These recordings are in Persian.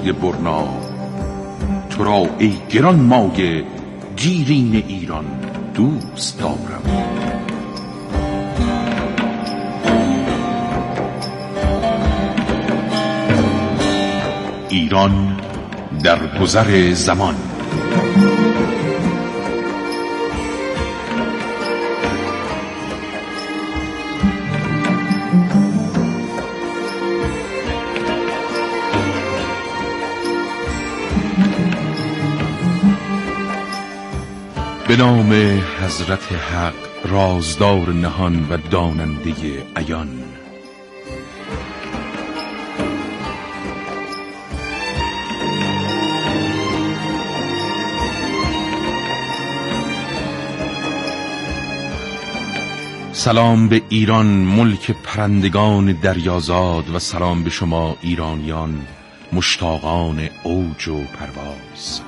سوی برنا. تو را ای گران مایه دیرین ایران دوست دارم. ایران در گذر زمان. به نام حضرت حق رازدار نهان و داننده عیان. سلام به ایران ملک پرندگان دریازاد و سلام به شما ایرانیان مشتاقان اوج و پرواز.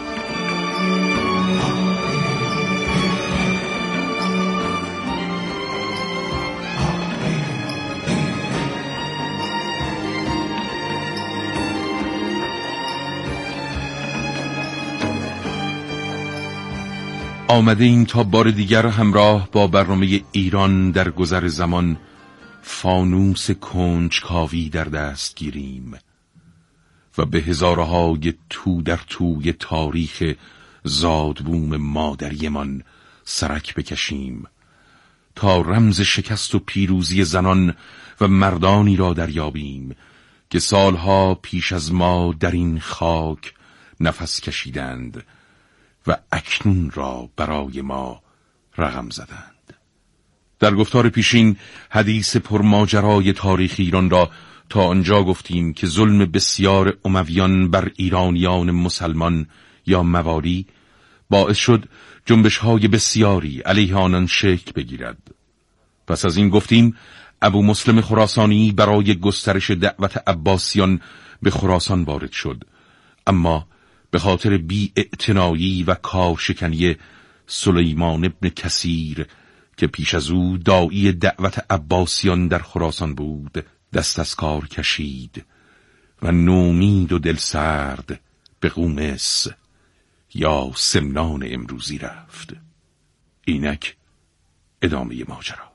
آمده ایم تا بار دیگر همراه با برنامه ایران در گذر زمان فانوس کنجکاوی در دست گیریم و به هزارهای تو در توی تاریخ زادبوم مادریمان سرک بکشیم تا رمز شکست و پیروزی زنان و مردانی را دریابیم که سالها پیش از ما در این خاک نفس کشیدند و اکنون را برای ما رقم زدند. در گفتار پیشین حدیث پرماجرای تاریخ ایران را تا آنجا گفتیم که ظلم بسیار امویان بر ایرانیان مسلمان یا موالی باعث شد جنبش‌های بسیاری علیه آنان شکل بگیرد. پس از این گفتیم ابو مسلم خراسانی برای گسترش دعوت عباسیان به خراسان وارد شد، اما به خاطر بی‌اعتنایی و کارشکنی سلیمان ابن کثیر که پیش از او داعی دعوت عباسیان در خراسان بود دست از کار کشید و نومید و دلسرد به قومس یا سمنان امروزی رفت. اینک ادامه ماجرا.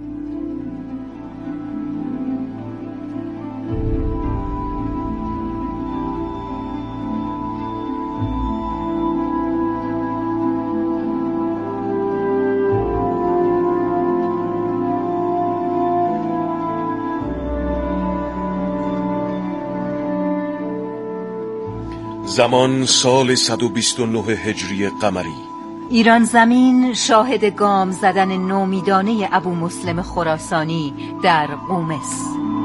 زمان سال 129 هجری قمری. ایران زمین شاهد گام زدن نومیدانه ابو مسلم خراسانی در قومس.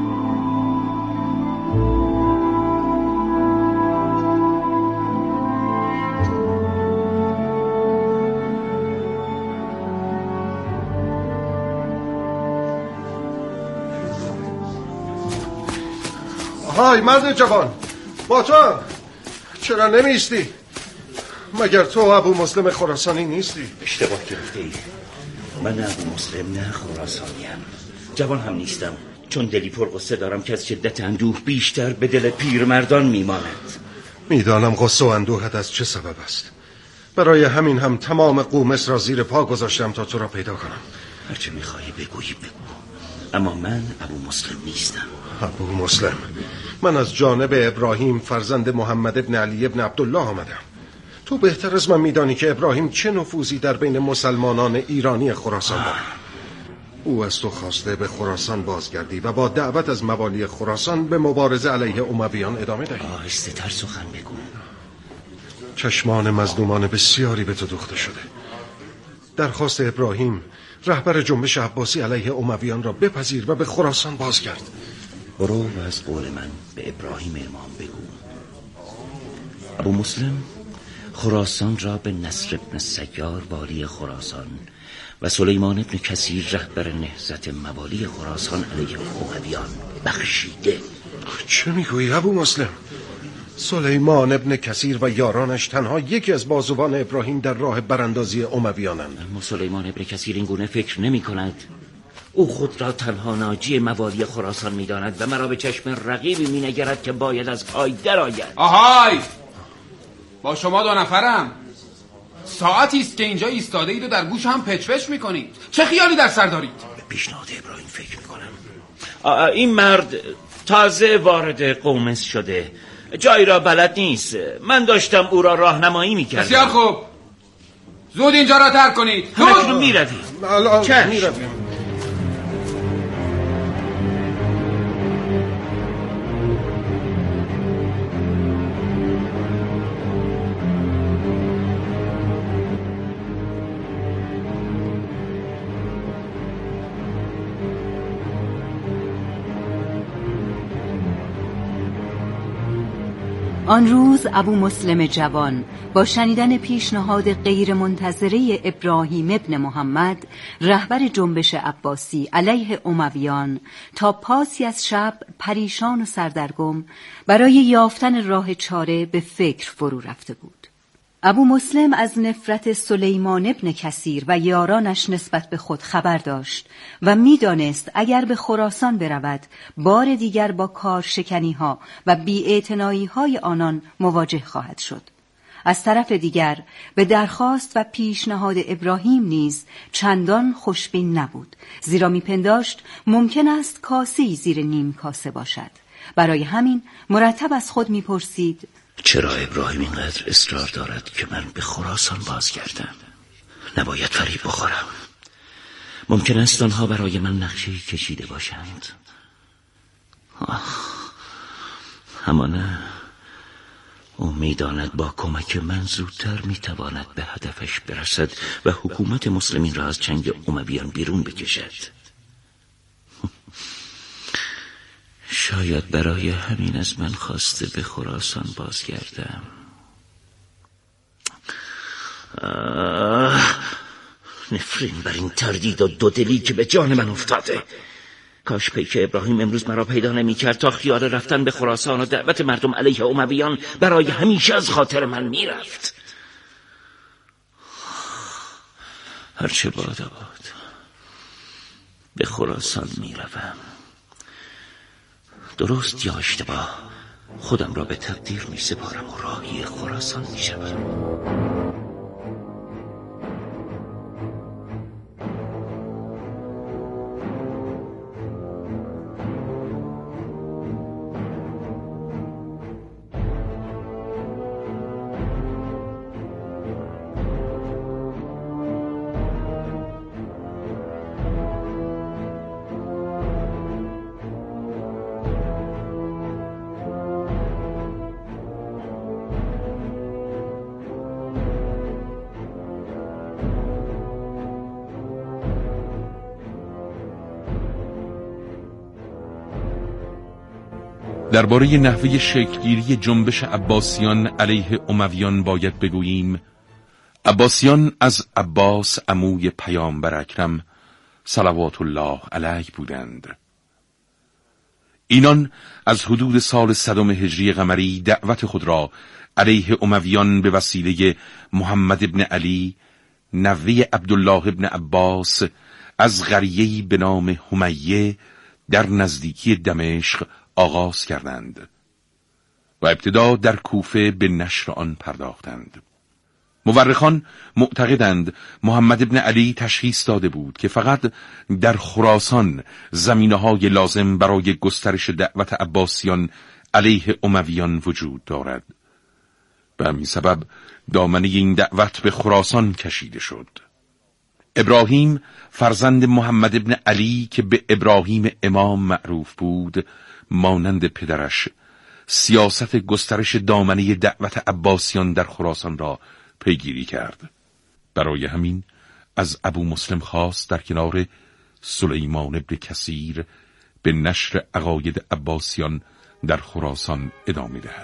های مرد جوان، با تو چرا نمیستی؟ مگر تو ابو مسلم خراسانی نیستی؟ اشتباه گرفته ای. من ابو مسلم نه خراسانیم. جوان هم نیستم، چون دلی پرغصه دارم که از شدت اندوه بیشتر به دل پیرمردان میماند. میدانم غصه و اندوهت از چه سبب است. برای همین هم تمام قومس را زیر پا گذاشتم تا تو را پیدا کنم. هرچه میخواهی بگویی بگو، اما من ابو مسلم نیستم. ابو مسلم، من از جانب ابراهیم فرزند محمد ابن علی ابن عبدالله آمدم. تو بهتر از من میدانی که ابراهیم چه نفوذی در بین مسلمانان ایرانی خراسان دارد. او از تو خواسته به خراسان بازگردی و با دعوت از موالی خراسان به مبارزه علیه امویان ادامه دهی. آهسته تر سخن بگو. چشمان مظلومان بسیاری به تو دوخته شده. درخواست ابراهیم رهبر جنبش عباسی علیه امویان را بپذیر و به خراسان بازگرد. برو و از قول من به ابراهیم امام بگو. ابو مسلم خراسان را به نصر ابن سیار والی خراسان و سلیمان ابن کثیر رهبر نهضت موالی خراسان علیه امویان بخشیده. چه میگویی ابو مسلم؟ سلیمان ابن کثیر و یارانش تنها یکی از بازوان ابراهیم در راه براندازی امویانند. اما سلیمان ابن کثیر این گونه فکر نمی کند. او خود را تنها ناجی موالی خراسان می‌داند و مرا به چشم رقیبی می‌نگرد که باید از پای درآید. آهای، با شما 2 نفرم. ساعتی است که اینجا ایستاده اید و در گوش هم پچ میکنید. چه خیالی در سر دارید؟ به پیشنهاد ابراهیم فکر میکنم. این مرد تازه وارد قومس شده، جایی را بلد نیست. من داشتم او را راهنمایی میکردم. بسیار خوب، زود اینجا را ترک کنید. همکنون میرویم. الان میرویم. آن روز ابو مسلم جوان با شنیدن پیشنهاد غیر منتظره ابراهیم ابن محمد رهبر جنبش عباسی علیه امویان تا پاسی از شب پریشان و سردرگم برای یافتن راه چاره به فکر فرو رفته بود. ابو مسلم از نفرت سلیمان ابن کثیر و یارانش نسبت به خود خبر داشت و می‌دانست اگر به خراسان برود بار دیگر با کارشکنی‌ها و بی‌اعتنایی‌های آنان مواجه خواهد شد. از طرف دیگر به درخواست و پیشنهاد ابراهیم نیز چندان خوشبین نبود، زیرا می‌پنداشت ممکن است کاسه‌ای زیر نیم کاسه باشد. برای همین مرتب از خود می‌پرسید: چرا ابراهیم اینقدر اصرار دارد که من به خراسان بازگردم؟ نباید فریب بخورم. ممکن است آنها برای من نقشه‌ای کشیده باشند. اما نه، او می‌داند با کمک من زودتر می‌تواند به هدفش برسد و حکومت مسلمین را از چنگ امویان بیرون بکشد. شاید برای همین از من خواسته به خراسان بازگردم. نفرین بر این تردید و دودلی که به جان من افتاده. کاش پیک ابراهیم امروز مرا پیدا نمی کرد تا خیال رفتن به خراسان و دعوت مردم علیه امویان برای همیشه از خاطر من می رفت. هرچه باد به خراسان می روم. درست یا اشتباه خودم را به تقدیر می سپارم و راهی خراسان می شوم. درباره نحوه شکلگیری جنبش عباسیان علیه امویان باید بگوییم عباسیان از عباس عموی پیامبر اکرم صلوات الله علیه بودند. اینان از حدود سال 100 هجری قمری دعوت خود را علیه امویان به وسیله محمد ابن علی نوه عبدالله ابن عباس از قریه‌ای به نام همیه در نزدیکی دمشق آغاز کردند و ابتدا در کوفه به نشر آن پرداختند. مورخان معتقدند محمد ابن علی تشخیص داده بود که فقط در خراسان زمینه‌های لازم برای گسترش دعوت عباسیان علیه امویان وجود دارد. به همین سبب دامنه این دعوت به خراسان کشیده شد. ابراهیم فرزند محمد ابن علی که به ابراهیم امام معروف بود، مانند پدرش سیاست گسترش دامنه دعوت عباسیان در خراسان را پیگیری کرد. برای همین از ابو مسلم خواست در کنار سلیمان ابن کثیر به نشر عقاید عباسیان در خراسان ادامه دهد.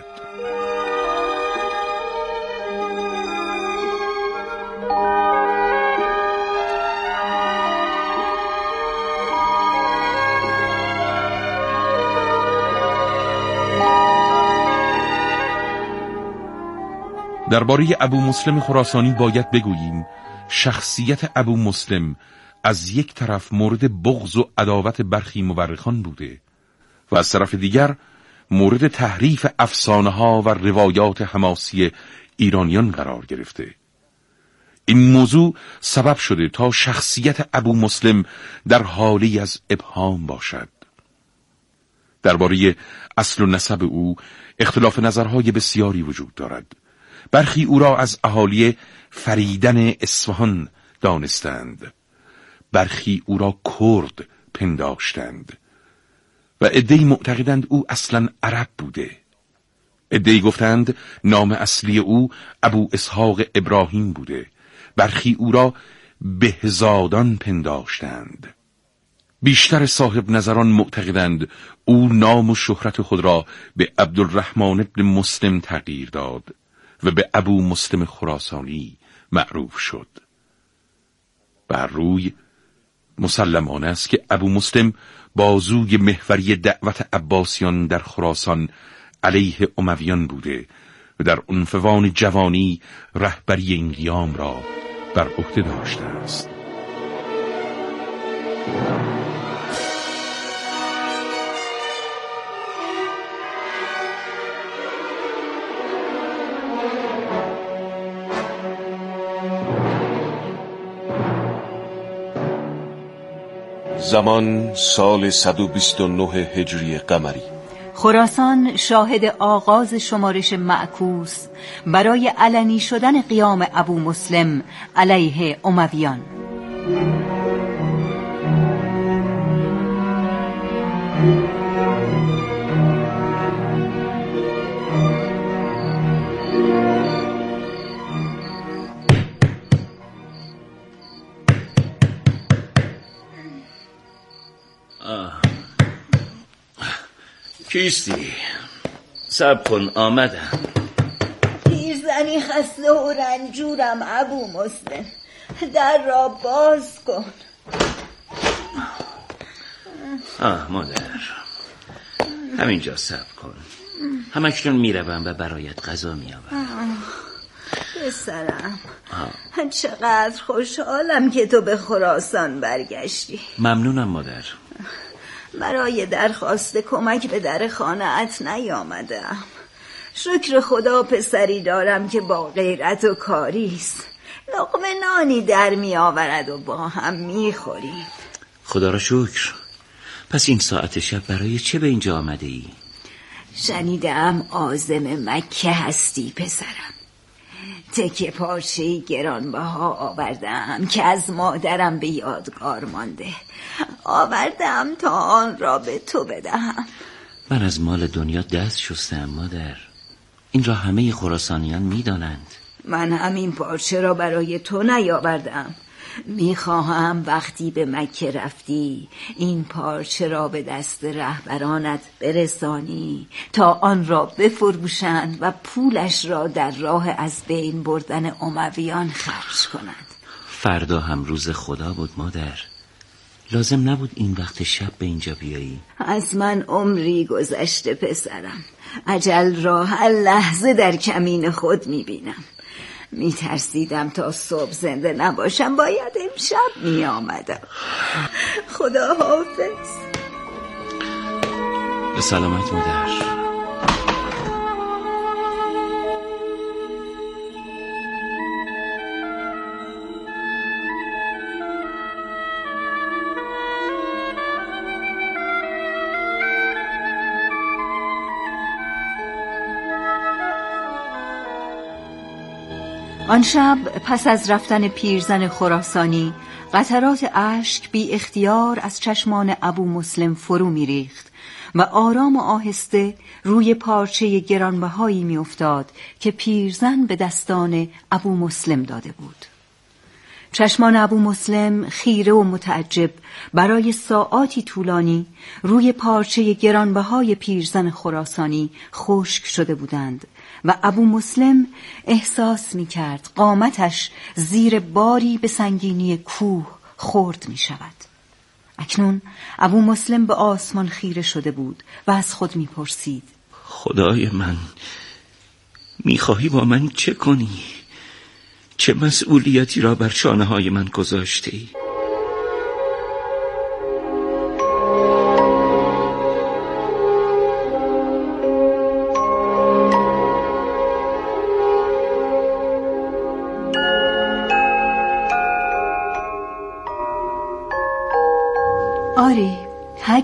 درباره ابو مسلم خراسانی باید بگوییم شخصیت ابو مسلم از یک طرف مورد بغض و عداوت برخی مورخان بوده و از طرف دیگر مورد تحریف افسانه ها و روایات حماسی ایرانیان قرار گرفته. این موضوع سبب شده تا شخصیت ابو مسلم در حالی از ابهام باشد. درباره اصل و نسب او اختلاف نظرهای بسیاری وجود دارد. برخی او را از اهالی فریدن اصفهان دانستند، برخی او را کرد پنداشتند و عده‌ای معتقدند او اصلا عرب بوده. عده‌ای گفتند نام اصلی او ابو اسحاق ابراهیم بوده. برخی او را بهزادان پنداشتند. بیشتر صاحب نظران معتقدند او نام و شهرت خود را به عبدالرحمن ابن مسلم تغییر داد و به ابو مسلم خراسانی معروف شد. بر روی مسلمانه است که ابو مسلم بازوی محوری دعوت عباسیان در خراسان علیه امویان بوده و در عنفوان جوانی رهبری این قیام را بر عهده داشته است. زمان سال 129 هجری قمری. خراسان شاهد آغاز شمارش معکوس برای علنی شدن قیام ابو مسلم علیه امویان. کیستی؟ صبر کن آمدم. پیرزنی خسته و رنجورم ابو مسلم، در را باز کن. مادر همینجا صبر کن، همکنون میروم و برایت غذا میآورم. پسرم چقدر خوشحالم که تو به خراسان برگشتی. ممنونم مادر. برای درخواست کمک به در خانه‌ات نیامدم. شکر خدا پسری دارم که با غیرت و کاریست. لقمه نانی در می آورد و با هم می خوریم. خدا را شکر. پس این ساعت شب برای چه به اینجا آمده ای؟ شنیدم عازم مکه هستی پسرم. تکه پارچه‌ای گرانبها آوردم که از مادرم به یادگار مانده. آوردم تا آن را به تو بدهم. من از مال دنیا دست شستم مادر. این را همه خراسانیان می‌دانند. من همین پارچه را برای تو نیاوردم. میخواهم وقتی به مکه رفتی این پارچه را به دست رهبرانت برسانی تا آن را بفروشند و پولش را در راه از بین بردن امویان خرج کنند. فردا هم روز خدا بود مادر. لازم نبود این وقت شب به اینجا بیایی. از من عمری گذشته پسرم. اجل را هر لحظه در کمین خود میبینم. میترسیدم تا صبح زنده نباشم، باید امشب میآمدم. خدا حافظ. به سلامت مادر. آن شب پس از رفتن پیرزن خراسانی قطرات اشک بی اختیار از چشمان ابو مسلم فرو می ریخت و آرام و آهسته روی پارچه گرانبهایی می افتاد که پیرزن به دستان ابو مسلم داده بود. چشمان ابو مسلم خیره و متعجب برای ساعاتی طولانی روی پارچه گرانبهای پیرزن خراسانی خشک شده بودند و ابو مسلم احساس می کرد قامتش زیر باری به سنگینی کوه خرد می شود. اکنون ابو مسلم به آسمان خیره شده بود و از خود می پرسید: خدای من، می خواهی با من چه کنی؟ چه مسئولیتی را بر شانه‌های من گذاشته ای؟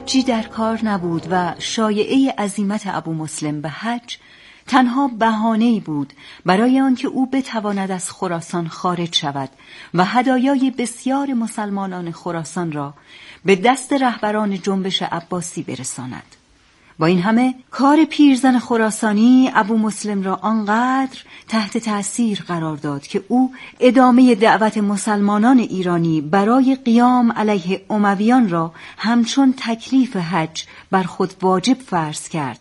حجی در کار نبود و شایعه عزیمت ابو مسلم به حج تنها بهانه‌ای بود برای آنکه او بتواند از خراسان خارج شود و هدایای بسیار مسلمانان خراسان را به دست رهبران جنبش عباسی برساند. با این همه کار پیرزن خراسانی ابو مسلم را آنقدر تحت تأثیر قرار داد که او ادامه دعوت مسلمانان ایرانی برای قیام علیه امویان را همچون تکلیف حج بر خود واجب فرض کرد.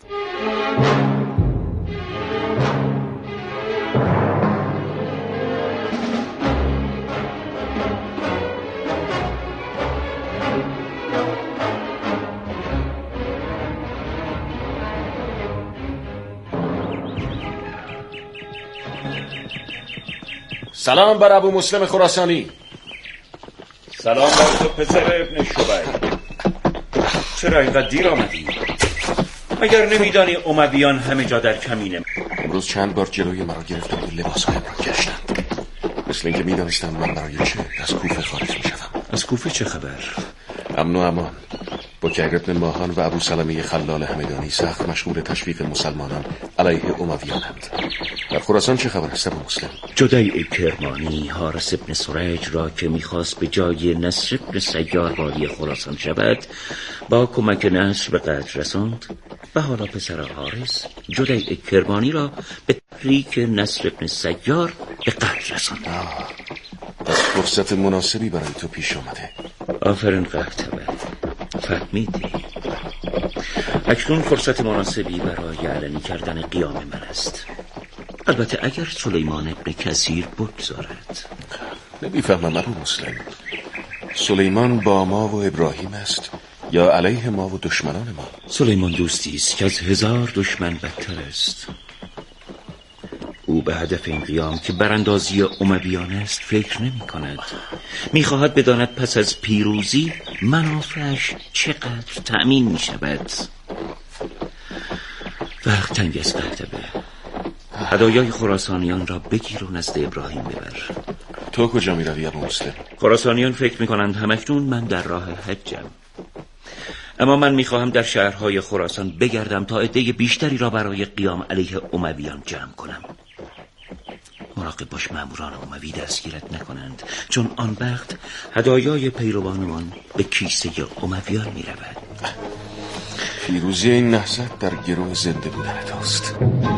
سلام بر ابو مسلم خراسانی. سلام بر تو پسر ابن شبیر. چرا اینقدر دیر آمدی؟ اگر نمیدانی امویان همه جا در کمینه. امروز چند بار جلوی مرا گرفتن و لباسهایم را کشتند، مثل اینکه میدانستم من برای چه از کوفه خارج میشدم. از کوفه چه خبر؟ امن و امان. بکیر ابن ماهان و ابو سلمه خلال همدانی سخت مشغول تشویق مسلمانان علیه امویانند. در خراسان چه خبر است ابو مسلم؟ جدی کرمانی حارس ابن سریج را که میخواست به جای نصر ابن سیار والی خراسان شود با کمک نصر به قتل رساند و حالا پسر حارس جدی کرمانی را به تحریک نصر ابن سیار به قتل رساند. از فرصت مناسبی برای تو پیش آمده. آفرین قهتبه، فهمیدی؟ اکنون فرصت مناسبی برای علنی کردن قیام من است، البته اگر سلیمان ابن کثیر بگذارد. نمیفهمم ابو مسلم، سلیمان با ما و ابراهیم است یا علیه ما و دشمنان ما؟ سلیمان دوستی است که از 1000 دشمن بدتر است. او به هدف این قیام که براندازی امویان است فکر نمی کند. می خواهد بداند پس از پیروزی منافعش چقدر تأمین می شود. وقت تنگ است قهتبه. هدایای خراسانیان را بگیر و نزد ابراهیم ببر. تو کجا می روی ابو مسلم؟ خراسانیان فکر می کنند همکنون من در راه حجم، اما من می خواهم در شهرهای خراسان بگردم تا عده بیشتری را برای قیام علیه امویان جمع کنم. مراقب باش ماموران اموی دستگیرت نکنند، چون آن وقت هدایای پیروانمان به کیسه امویان می رود. پیروزی این نهضت در گروه زنده بودن توست.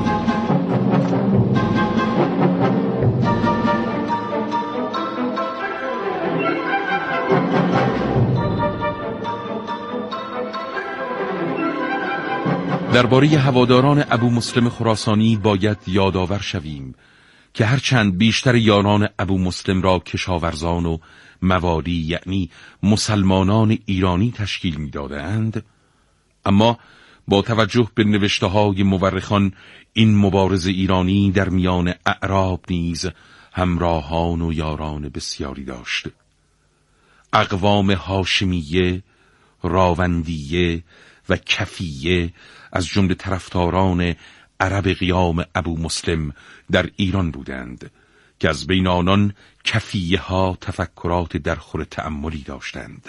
درباره هواداران ابو مسلم خراسانی باید یادآور شویم که هرچند بیشتر یاران ابو مسلم را کشاورزان و موالی یعنی مسلمانان ایرانی تشکیل می‌دادند، اما با توجه به نوشته‌های مورخان این مبارز ایرانی در میان اعراب نیز همراهان و یاران بسیاری داشت. اقوام هاشمیه، راوندیه و کفیه از جمله طرفداران عرب قیام ابو مسلم در ایران بودند که از بین آنان کفیه ها تفکرات درخور تأملی داشتند.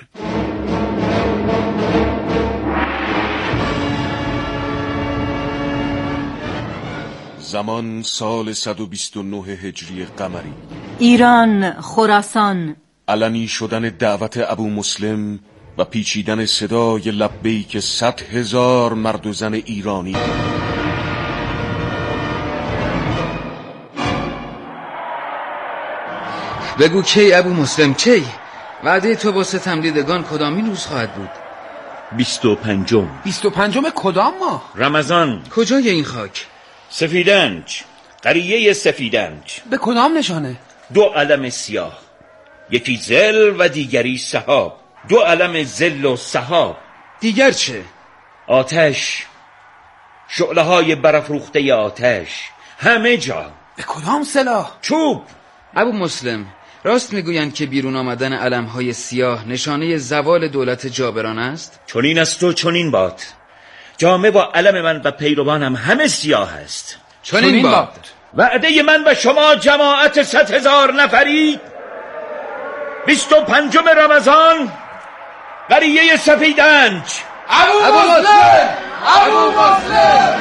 زمان سال 129 هجری قمری. ایران، خراسان. علنی شدن دعوت ابو مسلم و پیچیدن صدای لبیک 100,000 مرد و زن ایرانی. بگو کی ابو مسلم کی؟ وعده تو واسه تمدیدگان کدامین روز خواهد بود؟ 25. 25 کدام ماه؟ رمضان. کجای این خاک؟ سفیدنج، قریه سفیدنج. به کدام نشانه؟ 2 علم سیاه، یکی ظل و دیگری سحاب. 2 علم ظل و سحاب. دیگر چه؟ آتش، شعله های برافروخته آتش همه جا. به کدام سلاح؟ چوب. ابو مسلم، راست میگویند که بیرون آمدن علمهای سیاه نشانه زوال دولت جابران است؟ چنین است و چنین باد. جامه با علم من و پیروانم همه سیاه است. چنین باد. وعده من و شما جماعت 100,000 نفری 25 رمضان قریه سفیدنج ابو مسلم! ابو مسلم!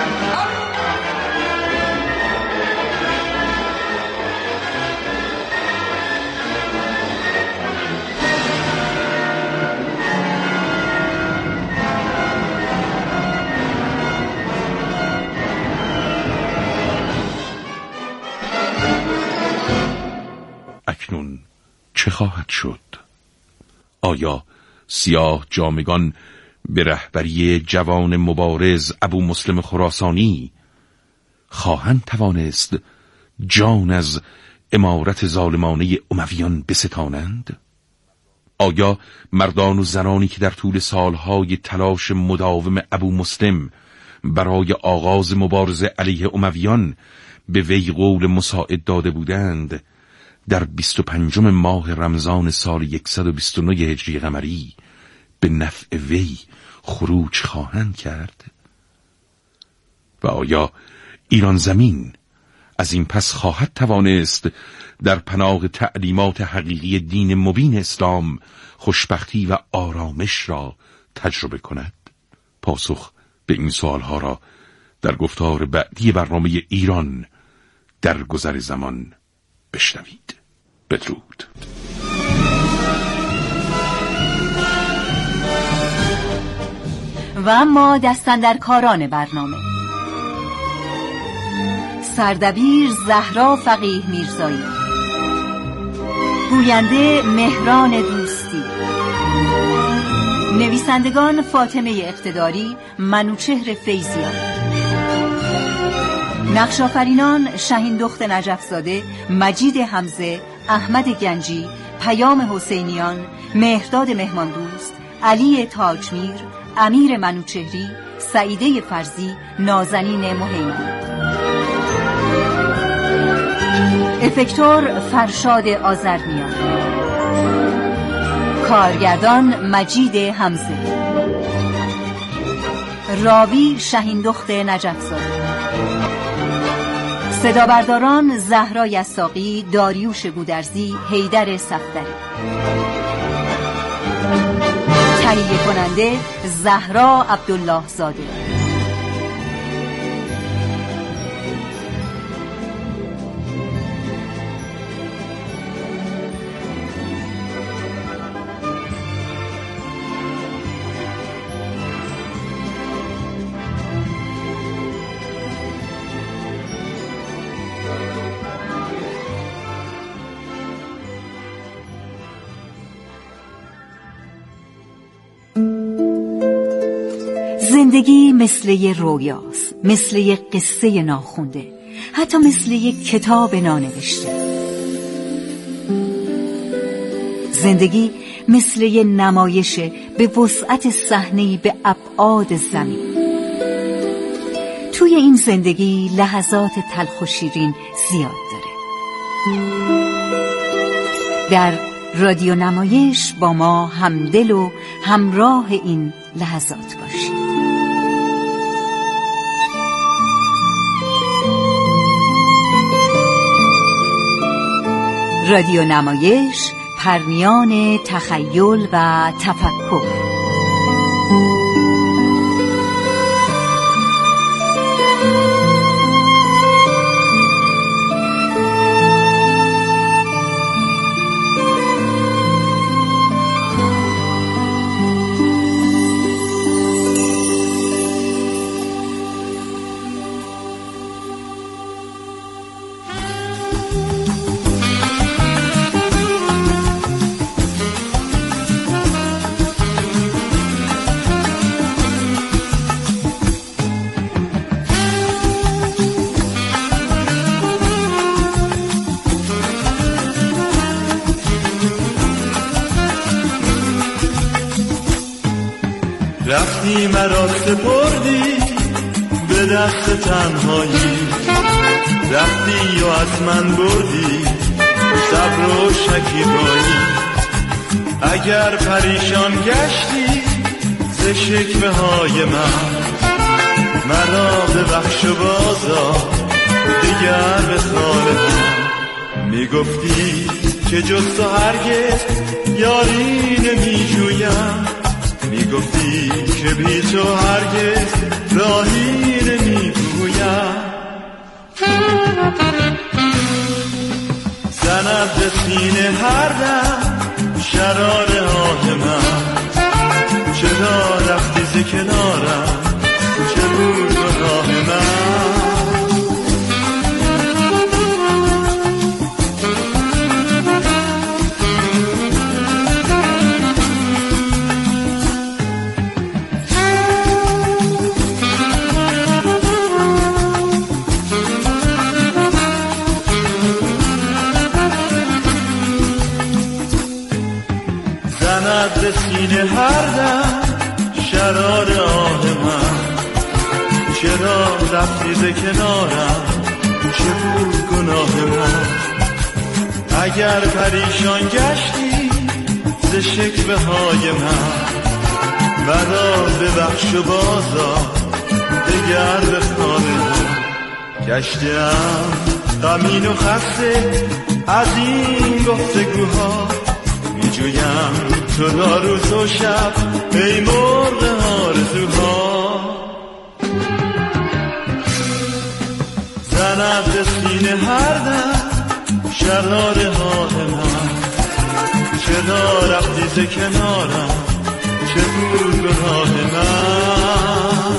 اکنون چه خواهد شد؟ آیا سیاه جامگان به رهبری جوان مبارز ابو مسلم خراسانی خواهند توانست جان از امارت ظالمانه امویان بستانند؟ آیا مردان و زنانی که در طول سالهای تلاش مداوم ابو مسلم برای آغاز مبارزه علیه امویان به وی قول مساعد داده بودند، در 25 ماه رمضان سال 129 هجری قمری به نفع وی خروج خواهند کرد؟ و آیا ایران زمین از این پس خواهد توانست در پناه تعلیمات حقیقی دین مبین اسلام خوشبختی و آرامش را تجربه کند؟ پاسخ به این سوالها را در گفتار بعدی برنامه ایران در گذر زمان بشنوید. بدرود. و اما دستاندرکاران برنامه: سردبیر زهرا فقیه میرزایی، گوینده مهران دوستی، نویسندگان فاطمه اقتداری، منوچهر فیضیان، نقش‌آفرینان شهین دخت نجفزاده، مجید حمزه، احمد گنجی، پیام حسینیان، مهرداد مهماندوست، علی تاجمیر، امیر منوچهری، سعیده فرزی، نازنین مهیمن. افکتور فرشاد آذرنیا، کارگردان مجید حمزه، راوی شهین دخت نجفزاده، صدا برداران زهرا یساقی، داریوش گودرزی، حیدر صفدری، تهیه کننده زهرا عبدالله زاده. زندگی مثل یه رویاست، مثل یه قصه ناخونده، حتی مثل یه کتاب نانوشته. زندگی مثل یه نمایش به وسعت صحنه‌ای به ابعاد زمین. توی این زندگی لحظات تلخ و شیرین زیاد داره. در رادیو نمایش با ما همدل و همراه این لحظات باشید. رادیو نمایش، پرنیان تخیل و تفکر. رفتی مرا سپردی به دست تنهایی، رفتی و از من بردی صبر و شکیبایی. اگر پریشان گشتی ز شکوه های من، مرا ببخش و بازا دیگر به خانه. میگفتی که جز تو هرگز یاری نمیجویم، گفتی که بی تو هرگز راهی نمی‌پویم. زند به سینه هر دم شرار آه من، چرا رفتی ز کنارم، چه بود گناه من. زند سینه هر دم شرار آه من، چرا رفتی ز کنارم، چه بود گناه من. اگر پریشان گشتی ز شکوه های من، مرا ببخش و بازا دگر به خانه من. گشتم غمین و خسته از این گفتگوها، میجویم تو را روز و شب ای مرغ آرزوها. زند به سینه هر دم شرار آه من، چرا رفتی ز کنارم، چه بود گناه من.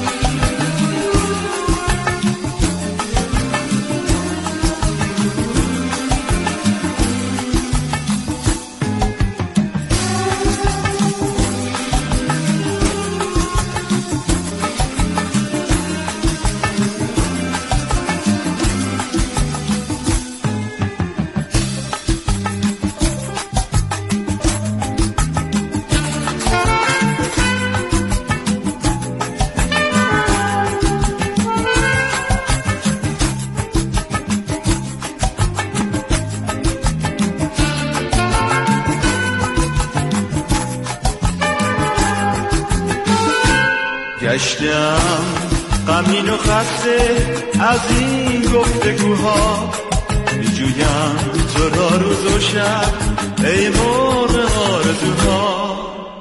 گشتم غمین و خسته از این گفتگوها، میجویم تو را روز و شب ای مرغ آرزوها.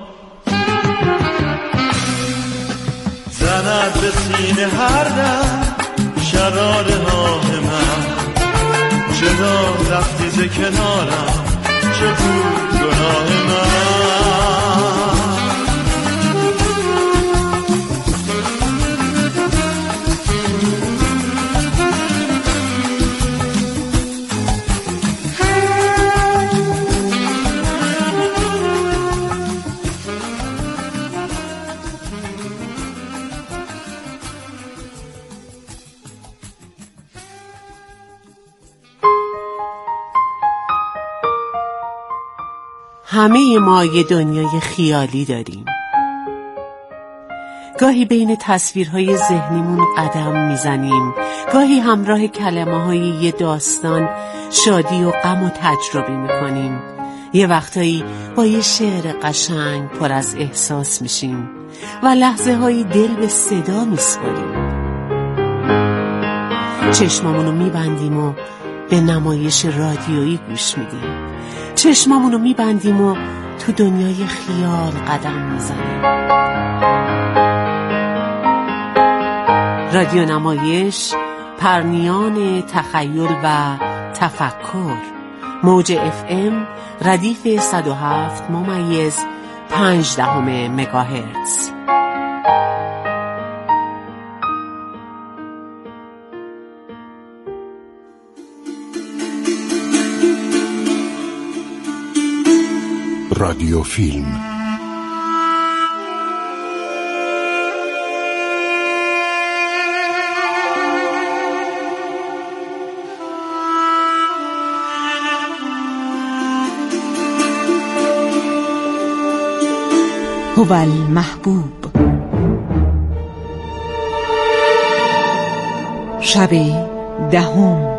زند به سینه هر دم شرار آه من، چرا رفتی ز کنارم، چه بود گناه من. همه ما یه دنیای خیالی داریم. گاهی بین تصویرهای ذهنیمون قدم میزنیم، گاهی همراه کلمه‌های یه داستان شادی و غم و تجربه میکنیم. یه وقتایی با یه شعر قشنگ پر از احساس میشیم و لحظه هایی دل به صدا میسپاریم. چشمامونو میبندیم و به نمایش رادیویی گوش میدیم. چشمامونو میبندیم و تو دنیای خیال قدم میزنیم. رادیو نمایش، پرنیان تخیل و تفکر. موج FM ردیف 107.5 مگاهرتز. رادیو فیلم. هو المحبوب. شب 10.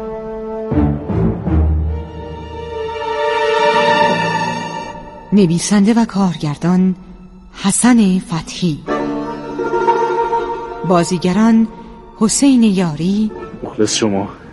نویسنده و کارگردان حسن فتحی. بازیگران حسین یاری، مخلص شما،